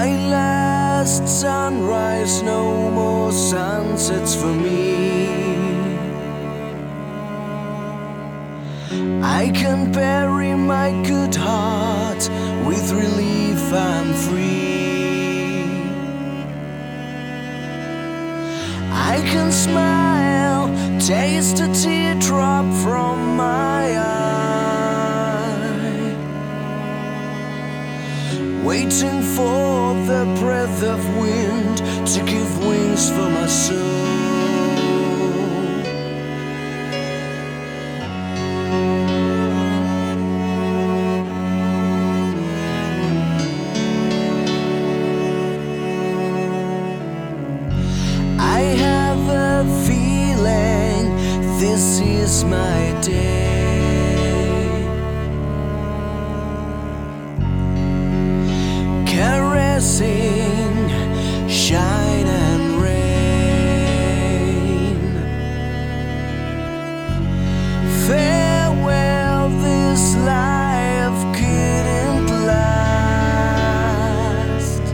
My last sunrise, no more sunsets for me. I can bury my good heart with relief, I'm free. I can smile, taste a teardrop from my eye, waiting for the breath of wind to give wings for my soul. I have a feeling this is my day. Caressing shine and rain. Farewell, this life couldn't last.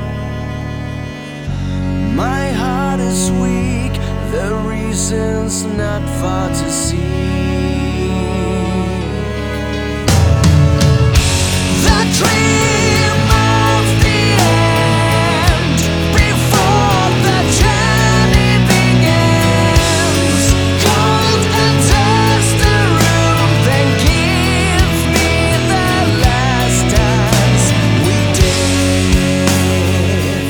My heart is weak, the reason's not far to seek. The dream of the end before the journey begins. Cold and test the room, then give me the last dance we did.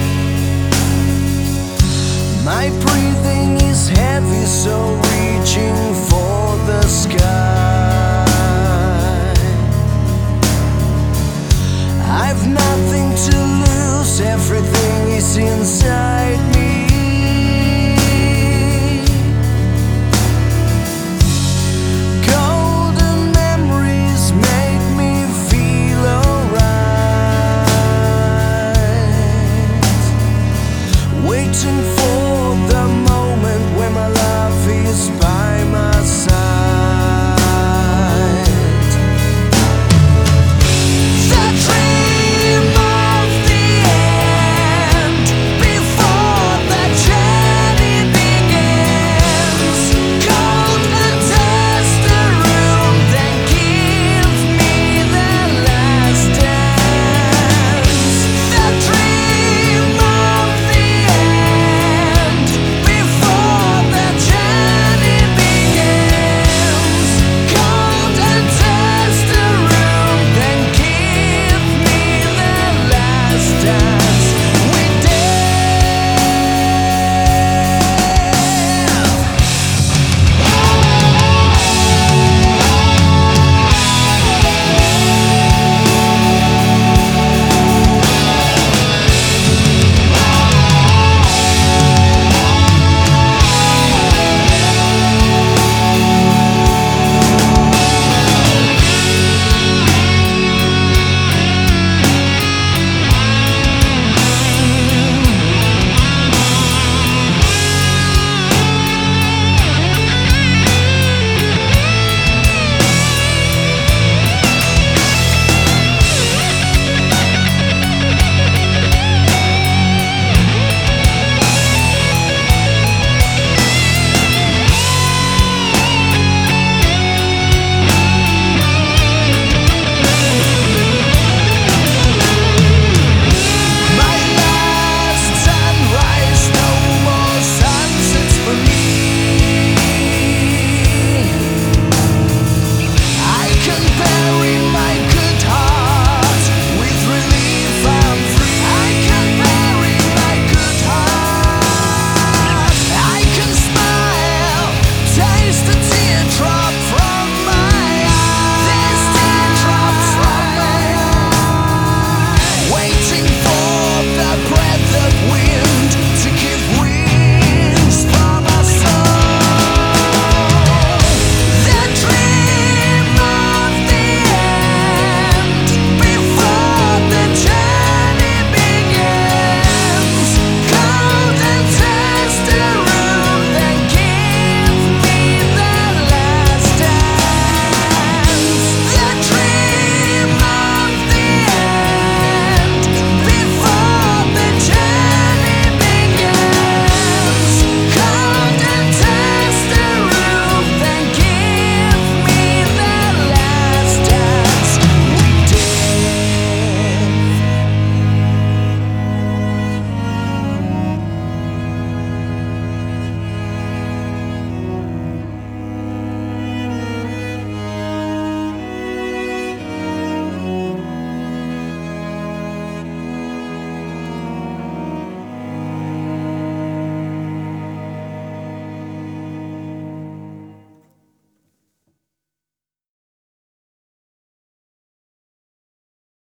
My breathing is heavy, so reaching for the sky. I've nothing to lose, everything is inside me. Golden memories make me feel alright, waiting for the moment when my love is by.